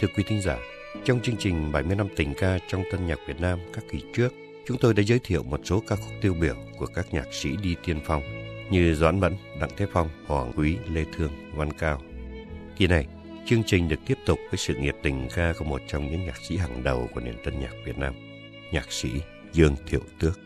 thưa quý thính giả, trong chương trình 70 năm tình ca trong tân nhạc Việt Nam các kỳ trước, chúng tôi đã giới thiệu một số ca khúc tiêu biểu của các nhạc sĩ đi tiên phong như Doãn Mẫn, Đặng Thế Phong, Hoàng Quý, Lê Thương, Văn Cao. Kỳ này, chương trình được tiếp tục với sự nghiệp tình ca của một trong những nhạc sĩ hàng đầu của nền tân nhạc Việt Nam, nhạc sĩ Dương Thiệu Tước.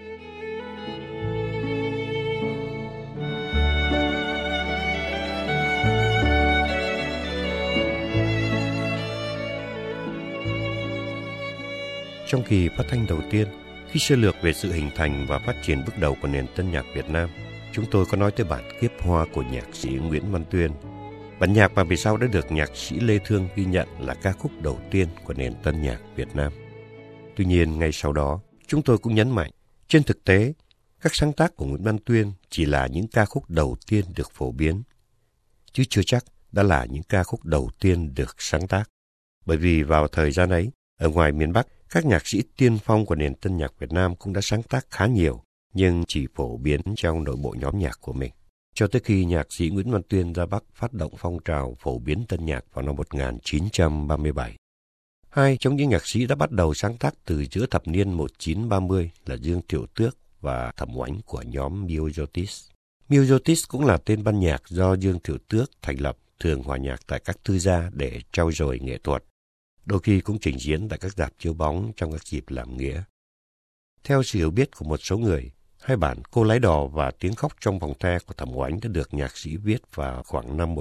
Trong kỳ phát thanh đầu tiên, khi sơ lược về sự hình thành và phát triển bước đầu của nền tân nhạc Việt Nam, chúng tôi có nói tới bản Kiếp Hoa của nhạc sĩ Nguyễn Văn Tuyên. Bản nhạc mà về sau đã được nhạc sĩ Lê Thương ghi nhận là ca khúc đầu tiên của nền tân nhạc Việt Nam. Tuy nhiên, ngay sau đó, chúng tôi cũng nhấn mạnh, trên thực tế, các sáng tác của Nguyễn Văn Tuyên chỉ là những ca khúc đầu tiên được phổ biến, chứ chưa chắc đã là những ca khúc đầu tiên được sáng tác. Bởi vì vào thời gian ấy, ở ngoài miền Bắc, các nhạc sĩ tiên phong của nền tân nhạc Việt Nam cũng đã sáng tác khá nhiều, nhưng chỉ phổ biến trong nội bộ nhóm nhạc của mình. Cho tới khi nhạc sĩ Nguyễn Văn Tuyên ra Bắc phát động phong trào phổ biến tân nhạc vào năm 1937. Hai trong những nhạc sĩ đã bắt đầu sáng tác từ giữa thập niên 1930 là Dương Thiệu Tước và Thẩm Oánh của nhóm Myosotis. Myosotis cũng là tên ban nhạc do Dương Thiệu Tước thành lập, thường hòa nhạc tại các tư gia để trau dồi nghệ thuật. Đôi khi cũng trình diễn tại các rạp chiếu bóng trong các dịp làm nghĩa. Theo sự hiểu biết của một số người, hai bản Cô Lái Đò và Tiếng Khóc Trong Vòng Tre của Thẩm Oánh đã được nhạc sĩ viết vào khoảng năm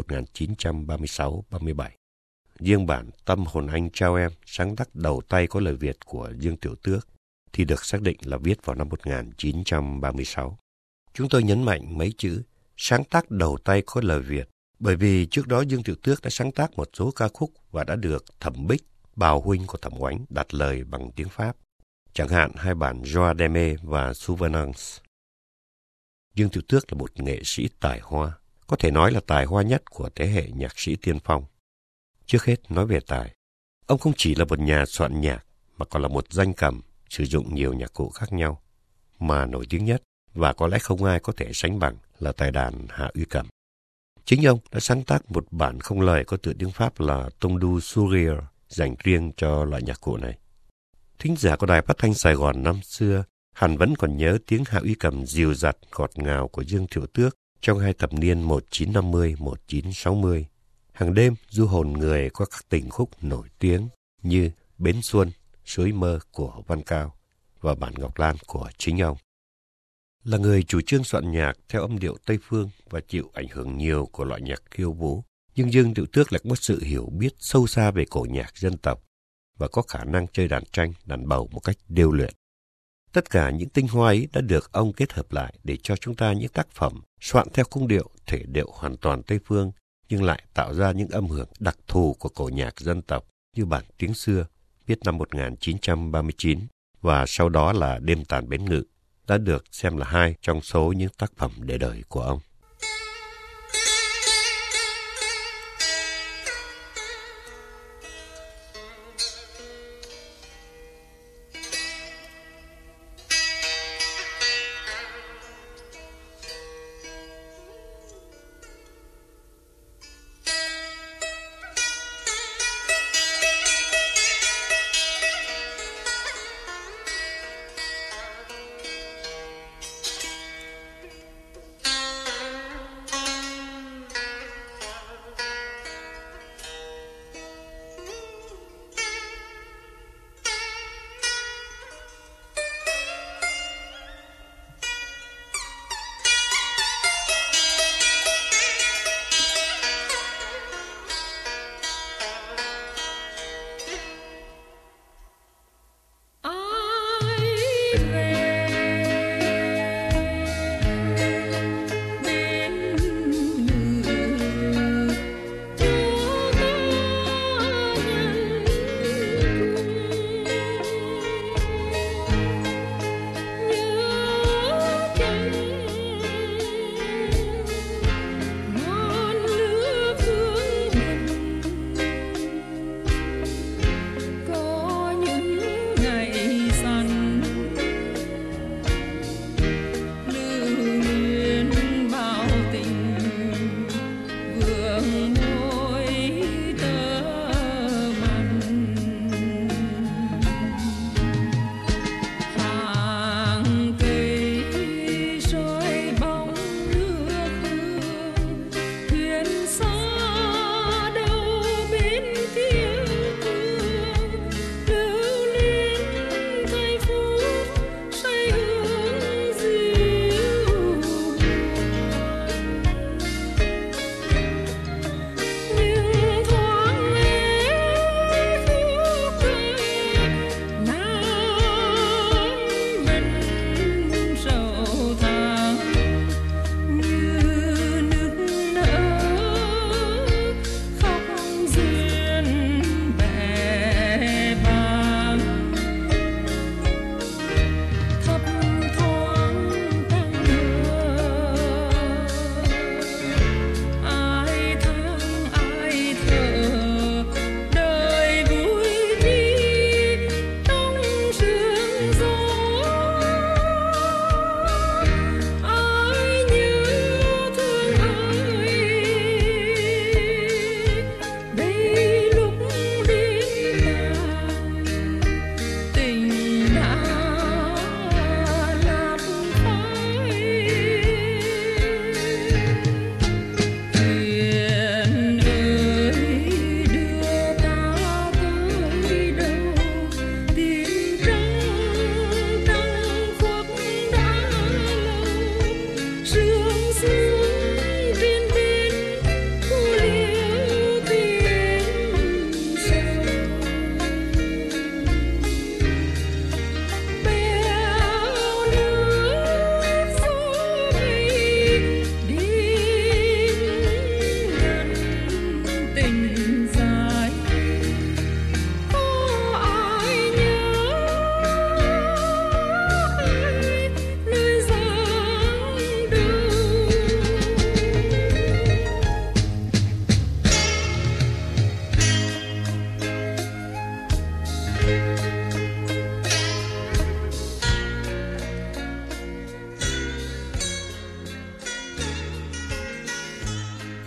1936-37. Riêng bản Tâm Hồn Anh Trao Em, sáng tác đầu tay có lời Việt của Dương Thiệu Tước, thì được xác định là viết vào năm 1936. Chúng tôi nhấn mạnh mấy chữ sáng tác đầu tay có lời Việt, bởi vì trước đó Dương Thiệu Tước đã sáng tác một số ca khúc và đã được Thẩm Bích, bào huynh của Thẩm Oánh, đặt lời bằng tiếng Pháp. Chẳng hạn hai bản Joie d'aimer và Souvenance. Dương Thiệu Tước là một nghệ sĩ tài hoa, có thể nói là tài hoa nhất của thế hệ nhạc sĩ tiên phong. Trước hết nói về tài, ông không chỉ là một nhà soạn nhạc mà còn là một danh cầm, sử dụng nhiều nhạc cụ khác nhau. Mà nổi tiếng nhất và có lẽ không ai có thể sánh bằng là tài đàn Hạ Uy Cầm. Chính ông đã sáng tác một bản không lời có tựa tiếng Pháp là Tông Du Sourire dành riêng cho loại nhạc cụ này. Thính giả của Đài Phát thanh Sài Gòn năm xưa hẳn vẫn còn nhớ tiếng Hạ Uy Cầm dịu dặt ngọt ngào của Dương Thiệu Tước trong hai thập niên 1950-1960. Hàng đêm du hồn người qua các tình khúc nổi tiếng như Bến Xuân, Suối Mơ của Văn Cao và bản Ngọc Lan của chính ông. Là người chủ trương soạn nhạc theo âm điệu Tây Phương và chịu ảnh hưởng nhiều của loại nhạc khiêu vũ, nhưng Dương Thiệu Tước lại có sự hiểu biết sâu xa về cổ nhạc dân tộc và có khả năng chơi đàn tranh, đàn bầu một cách điêu luyện. Tất cả những tinh hoa ấy đã được ông kết hợp lại để cho chúng ta những tác phẩm soạn theo khung điệu, thể điệu hoàn toàn Tây Phương, nhưng lại tạo ra những âm hưởng đặc thù của cổ nhạc dân tộc như bản Tiếng Xưa, viết năm 1939, và sau đó là Đêm Tàn Bến Ngự, đã được xem là hai trong số những tác phẩm để đời của ông.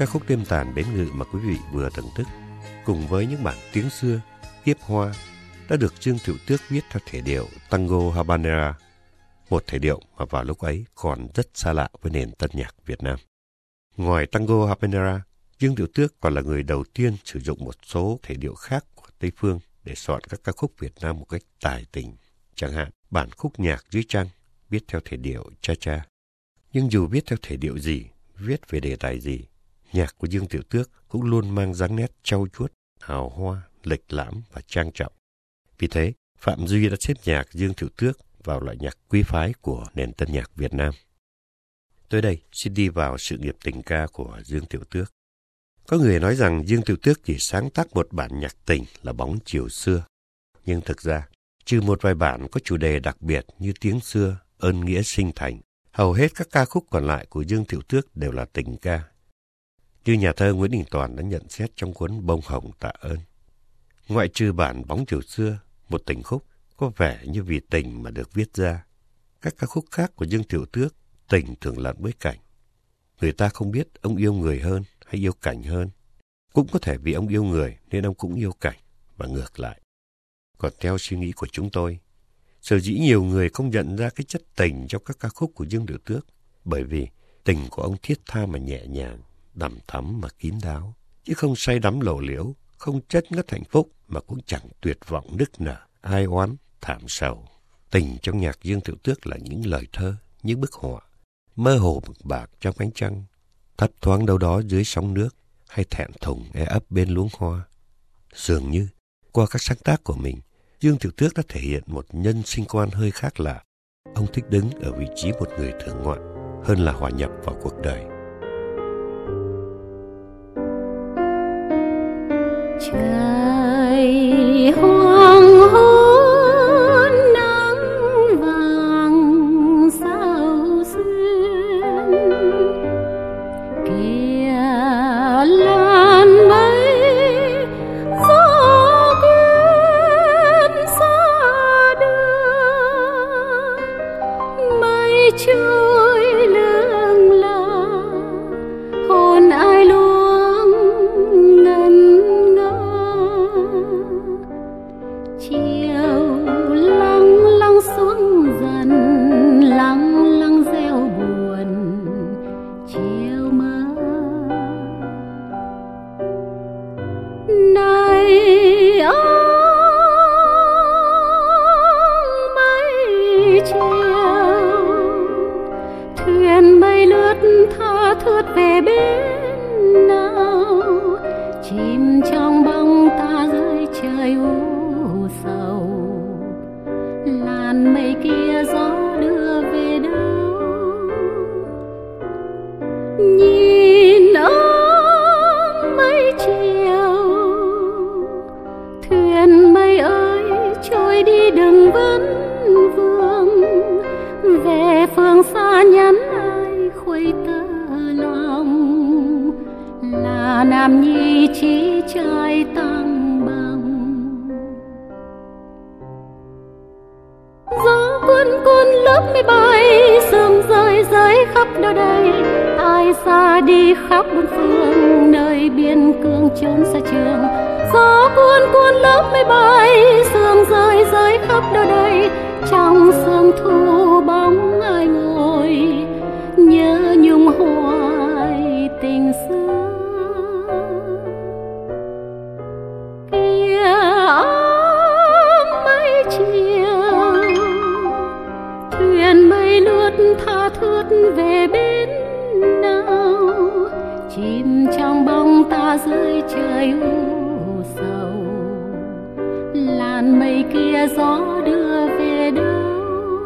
ca khúc Đêm Tàn Bến Ngự mà quý vị vừa thưởng thức, cùng với những bản tiếng xưa, Kiếp Hoa, đã được Dương Tiểu Tước viết theo thể điệu Tango Habanera, một thể điệu mà vào lúc ấy còn rất xa lạ với nền tân nhạc Việt Nam. Ngoài Tango Habanera, Dương Tiểu Tước còn là người đầu tiên sử dụng một số thể điệu khác của Tây Phương để soạn các ca khúc Việt Nam một cách tài tình. Chẳng hạn, bản khúc nhạc Dưới Trăng viết theo thể điệu cha-cha. Nhưng dù viết theo thể điệu gì, viết về đề tài gì, nhạc của Dương Tiểu Tước cũng luôn mang dáng nét trau chuốt, hào hoa, lịch lãm và trang trọng. Vì thế, Phạm Duy đã xếp nhạc Dương Tiểu Tước vào loại nhạc quý phái của nền tân nhạc Việt Nam. Tới đây, xin đi vào sự nghiệp tình ca của Dương Tiểu Tước. Có người nói rằng Dương Tiểu Tước chỉ sáng tác một bản nhạc tình là Bóng Chiều Xưa. Nhưng thực ra, trừ một vài bản có chủ đề đặc biệt như Tiếng Xưa, Ơn Nghĩa Sinh Thành, hầu hết các ca khúc còn lại của Dương Tiểu Tước đều là tình ca. Như nhà thơ Nguyễn Đình Toàn đã nhận xét trong cuốn Bông Hồng Tạ Ơn. Ngoại trừ bản Bóng Chiều Xưa, một tình khúc có vẻ như vì tình mà được viết ra, các ca khúc khác của Dương Tiểu Tước tình thường lẫn với cảnh. Người ta không biết ông yêu người hơn hay yêu cảnh hơn. Cũng có thể vì ông yêu người nên ông cũng yêu cảnh, và ngược lại. Còn theo suy nghĩ của chúng tôi, sở dĩ nhiều người không nhận ra cái chất tình trong các ca khúc của Dương Tiểu Tước, bởi vì tình của ông thiết tha mà nhẹ nhàng, đằm thắm mà kín đáo, chứ không say đắm lộ liễu, không chất ngất hạnh phúc mà cũng chẳng tuyệt vọng nức nở, ai oán, thảm sầu. Tình trong nhạc Dương Tiểu Tước là những lời thơ, những bức họa, mơ hồ mực bạc trong ánh trăng, thấp thoáng đâu đó dưới sóng nước, hay thẹn thùng e ấp bên luống hoa. Dường như, qua các sáng tác của mình, Dương Tiểu Tước đã thể hiện một nhân sinh quan hơi khác lạ. Ông thích đứng ở vị trí một người thưởng ngoạn hơn là hòa nhập vào cuộc đời. Trời hoàng hôn nắng vàng sao xuyên, kìa làn mây gió quyến xa đưa, mây trôi lững lờ hồn ai luống ngẩn ngơ. Chiều lăng lăng xuống dần, lăng lăng reo buồn chiều mơ. Này ông mây chiều, thuyền mây lướt tha thướt về bên nào, chìm trong bóng ta dưới trời u sầu. Làn mây kia gió đưa về đâu, nhìn ông mây chiều, thuyền mây ơi trôi đi đừng vấn vương, về phương xa nhắn ai khuây tơ lòng, là nam nhi chỉ trai tăng bằng. Gió cuốn cuốn lớp mây bay, sương rơi rơi khắp đâu đây, ai xa đi khắp bốn phương, nơi biên cương chốn xa trường. Gió cuốn cuốn lớp mây bay, sương rơi rơi khắp đâu đây, trong sương thu bóng ai ngồi, nhớ nhung hoài tình xưa. Kìa ông mây chiều, thuyền mây lướt tha thướt về bên nào, chìm trong bóng ta dưới trời u sầu. Làn mây kia gió đưa về đâu,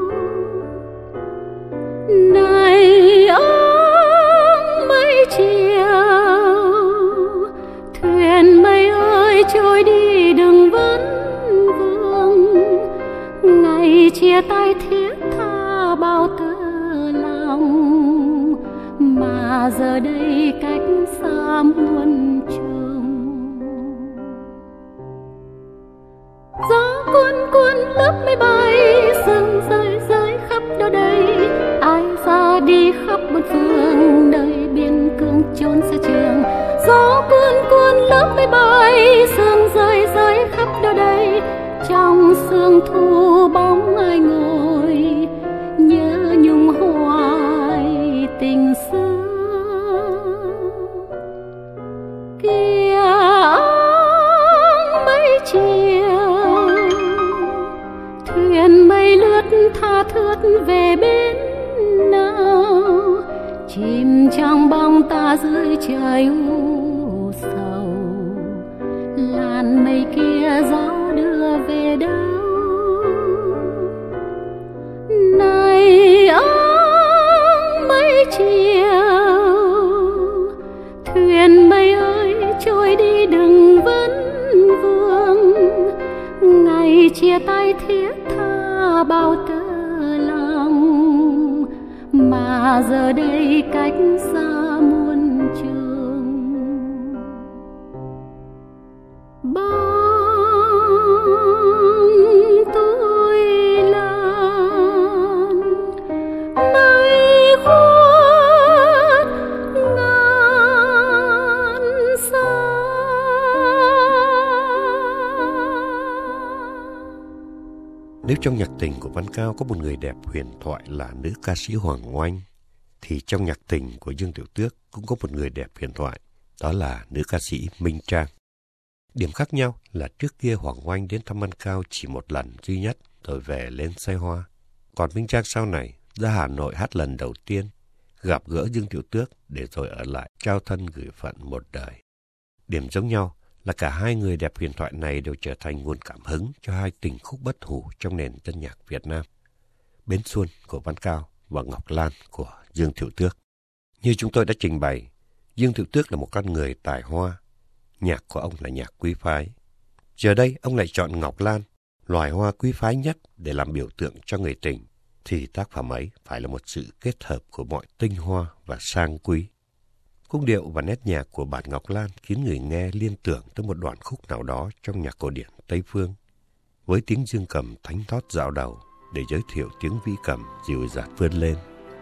này ông mây chiều, thuyền mây ơi trôi đi đừng vấn vương, ngày chia tay thiết tha bao tơ lòng, mà giờ đây cách xa muôn trùng. Gió cuốn cuốn lớp mây bay, sương rơi rơi khắp đâu đây, ai ra đi khắp bốn phương, nơi biên cương chốn xa trường. hương thu bóng ai ngồi, nhớ nhung hoài tình xưa. Kìa áng mây chiều, thuyền mây lướt tha thướt về bên nào, chìm trong bóng ta dưới trời u sầu. Làn mây kia gió đưa về đâu? Này áng mây chiều, thuyền mây ơi trôi đi đừng vấn vương. Ngày chia tay thiết tha bao tơ lòng, mà giờ đây cách xa muôn trường. Bóng tôi lan mây khuất ngàn xa. Nếu trong nhạc tình của Văn Cao có một người đẹp huyền thoại là nữ ca sĩ Hoàng Oanh, thì trong nhạc tình của Dương Tiểu Tước cũng có một người đẹp huyền thoại, đó là nữ ca sĩ Minh Trang. Điểm khác nhau là trước kia Hoàng Oanh đến thăm Văn Cao chỉ một lần duy nhất rồi về lên xe hoa. Còn Minh Trang sau này ra Hà Nội hát lần đầu tiên, gặp gỡ Dương Tiểu Tước để rồi ở lại trao thân gửi phận một đời. Điểm giống nhau là cả hai người đẹp huyền thoại này đều trở thành nguồn cảm hứng cho hai tình khúc bất hủ trong nền tân nhạc Việt Nam: Bến Xuân của Văn Cao và Ngọc Lan của Dương Tiểu Tước. Như chúng tôi đã trình bày, Dương Tiểu Tước là một con người tài hoa. Nhạc của ông là nhạc quý phái. Giờ đây ông lại chọn Ngọc Lan, loài hoa quý phái nhất, để làm biểu tượng cho người tình, thì tác phẩm ấy phải là một sự kết hợp của mọi tinh hoa và sang quý. Khúc điệu và nét nhạc của bản Ngọc Lan khiến người nghe liên tưởng tới một đoạn khúc nào đó trong nhạc cổ điển Tây Phương, với tiếng dương cầm thánh thót dạo đầu để giới thiệu tiếng vĩ cầm dịu dạt vươn lên.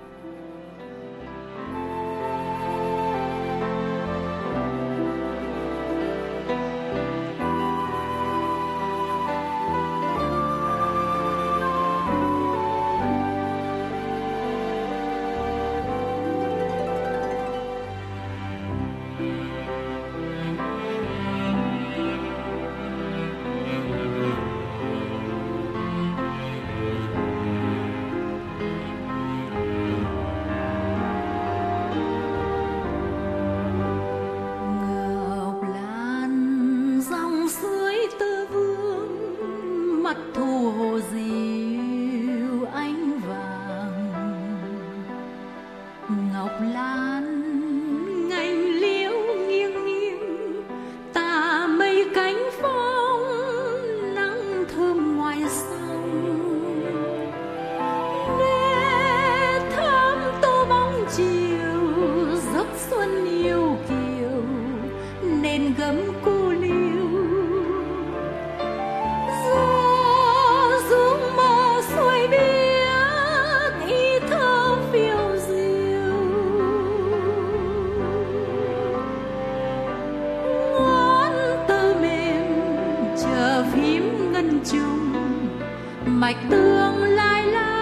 Mạch tương lai lai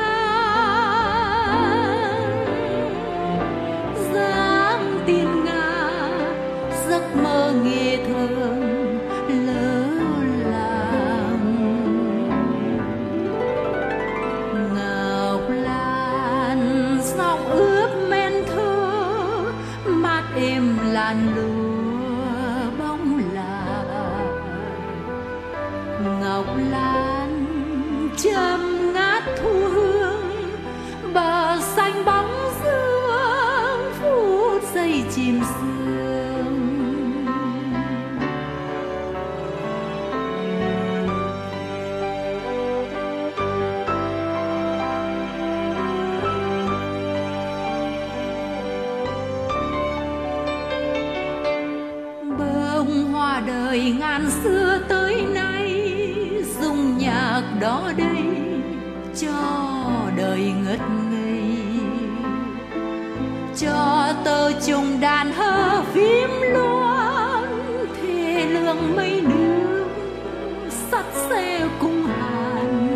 dáng tiên nga, giấc mơ nghề thường lỡ làng. Ngọc Lan giọng ướp men thơ, mát êm làn lúa bóng lạ. Ngọc Lan châm ngát thu hương, bờ xanh bóng dương phút giây chìm sương. Bông hoa đời ngàn xưa tới nay, dùng nhạc đó đây cho đời ngất ngây, cho tơ trùng đàn hơ phím loan, thề lương mây nước sắt xe cung hàn.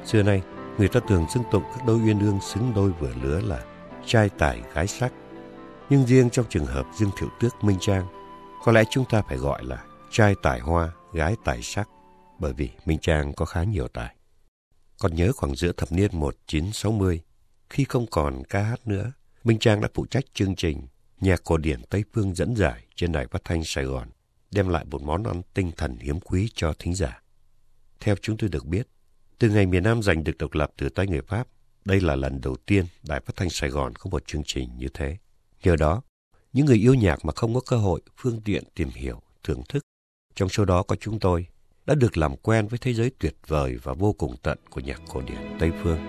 Xưa nay, người ta thường xưng tụng các đôi uyên ương xứng đôi vừa lứa là trai tài gái sắc. Nhưng riêng trong trường hợp Dương Thiệu Tước Minh Trang, có lẽ chúng ta phải gọi là trai tài hoa, gái tài sắc, bởi vì Minh Trang có khá nhiều tài. Còn nhớ khoảng giữa thập niên 1960, khi không còn ca hát nữa, Minh Trang đã phụ trách chương trình Nhạc cổ điển Tây Phương dẫn giải trên đài phát thanh Sài Gòn, đem lại một món ăn tinh thần hiếm quý cho thính giả. Theo chúng tôi được biết, từ ngày miền Nam giành được độc lập từ tay người Pháp, đây là lần đầu tiên đài phát thanh Sài Gòn có một chương trình như thế. Nhờ đó, những người yêu nhạc mà không có cơ hội, phương tiện tìm hiểu, thưởng thức, trong số đó có chúng tôi, đã được làm quen với thế giới tuyệt vời và vô cùng tận của nhạc cổ điển Tây Phương.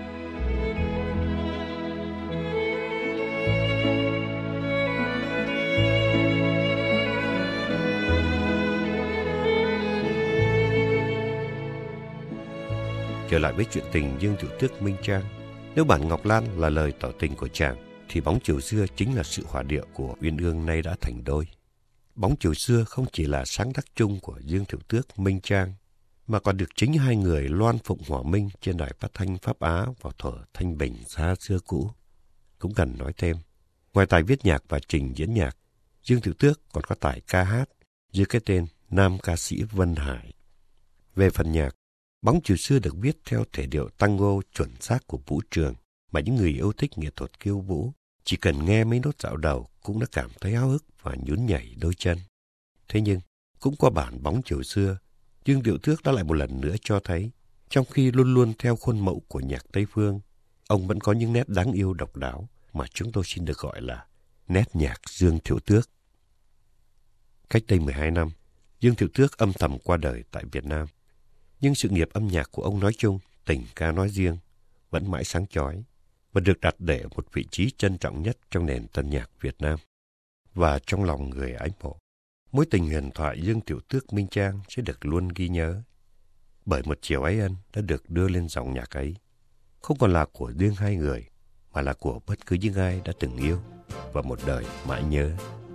Trở lại với chuyện tình Dương Thiệu Tước Minh Trang, nếu bản Ngọc Lan là lời tỏ tình của chàng, thì Bóng chiều xưa chính là sự hòa điệu của uyên ương nay đã thành đôi. Bóng chiều xưa không chỉ là sáng tác chung của Dương Thiệu Tước Minh Trang, mà còn được chính hai người loan phụng hòa minh trên đài phát thanh Pháp Á vào thuở thanh bình xa xưa cũ. Cũng cần nói thêm, ngoài tài viết nhạc và trình diễn nhạc, Dương Thiệu Tước còn có tài ca hát dưới cái tên Nam ca sĩ Vân Hải. Về phần nhạc, Bóng chiều xưa được viết theo thể điệu tango chuẩn xác của Vũ Trường, mà những người yêu thích nghệ thuật khiêu vũ chỉ cần nghe mấy nốt dạo đầu cũng đã cảm thấy háo hức và nhún nhảy đôi chân. Thế nhưng, cũng qua bản Bóng chiều xưa, Dương Thiệu Tước đã lại một lần nữa cho thấy, trong khi luôn luôn theo khuôn mẫu của nhạc Tây Phương, ông vẫn có những nét đáng yêu độc đáo mà chúng tôi xin được gọi là nét nhạc Dương Thiệu Tước. Cách đây 12 năm, Dương Thiệu Tước âm thầm qua đời tại Việt Nam. Nhưng sự nghiệp âm nhạc của ông nói chung, tình ca nói riêng, vẫn mãi sáng chói và được đặt để một vị trí trân trọng nhất trong nền tân nhạc Việt Nam. Và trong lòng người ái mộ, mối tình huyền thoại Dương Thiệu Tước Minh Trang sẽ được luôn ghi nhớ. Bởi một chiều ái ân đã được đưa lên dòng nhạc ấy, không còn là của riêng hai người, mà là của bất cứ những ai đã từng yêu và một đời mãi nhớ.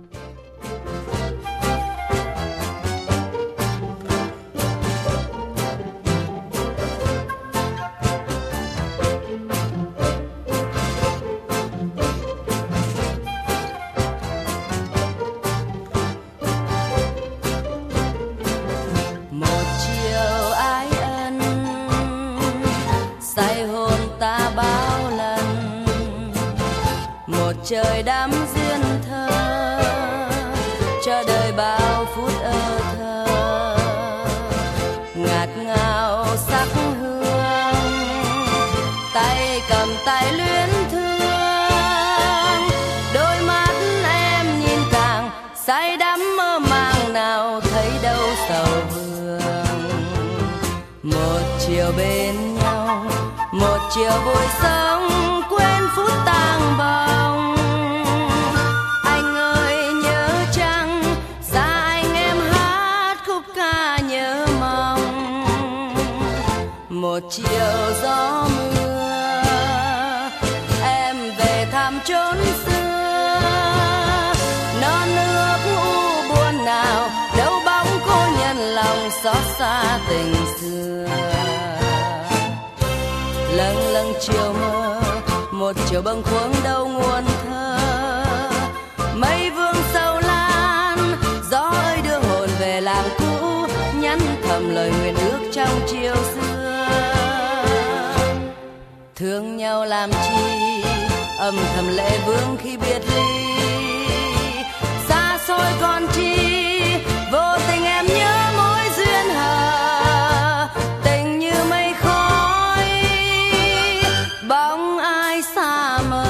Trời đắm duyên thơ, cho đời bao phút ơ thơ, ngạt ngào sắc hương, tay cầm tay luyến thương, đôi mắt em nhìn càng say đắm mơ màng, nào thấy đâu sầu hương. Một chiều bên nhau, một chiều vui sống, quên phút tang bồng. Một chiều gió mưa, em về thăm chốn xưa, non nước u buồn nào, đâu bóng cô nhân lòng xót xa tình xưa. Lâng lâng chiều mơ, một chiều bâng khuâng đâu nguồn thơ, mây vương sầu lan, gió ơi đưa hồn về làng cũ, nhắn thầm lời nguyện ước trong chiều xưa. Thương nhau làm chi, âm thầm lệ vương khi biệt ly, xa xôi còn chi, vô tình em nhớ mối duyên hờ, tình như mây khói, bóng ai xa mờ.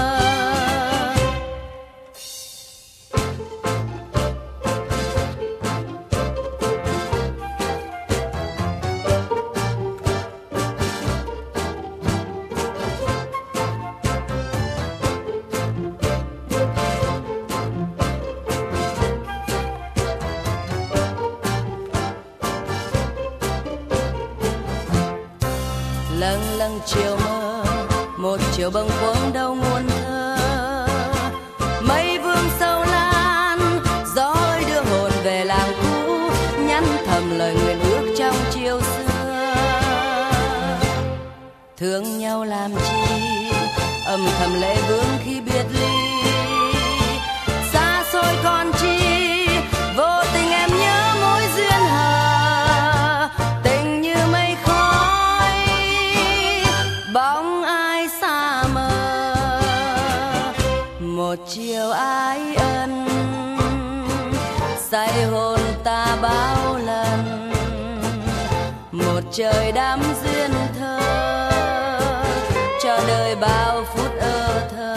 Lâng lâng chiều mơ, một chiều bâng khuâng đâu nguồn thơ, mây vương sầu lan, gió ơi đưa hồn về làng cũ, nhắn thầm lời nguyện ước trong chiều xưa. thương nhau làm chi, âm thầm lệ vương khi biệt ly. Xa xôi còn chi, vô tình em nhớ mối duyên hờ, tình như mây khói, bóng ai xa mờ. Một chiều ái ân, say hồn ta bao lần, một trời đắm duyên thơ, cho đời bao phút ơ thơ.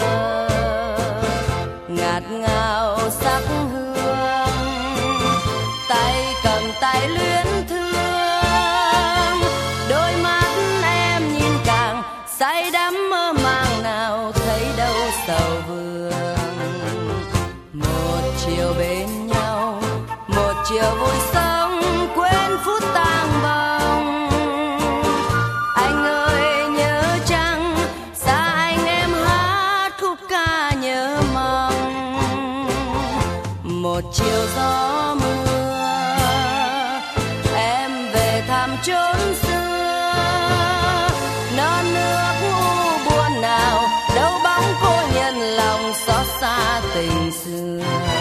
Ngạt ngào sắc hương, tay cầm tay luyến thương, đôi mắt em nhìn càng say đắm mơ màng, nào thấy đâu sầu vương. Một chiều bên nhau, một chiều vui sống, quên phút tang bồng. Anh ơi nhớ chăng, xa anh em hát khúc ca nhớ mong. Một chiều gió mưa, em về thăm chốn xưa, non nước u buồn nào, đâu bóng cô nhân lòng xót xa tình xưa.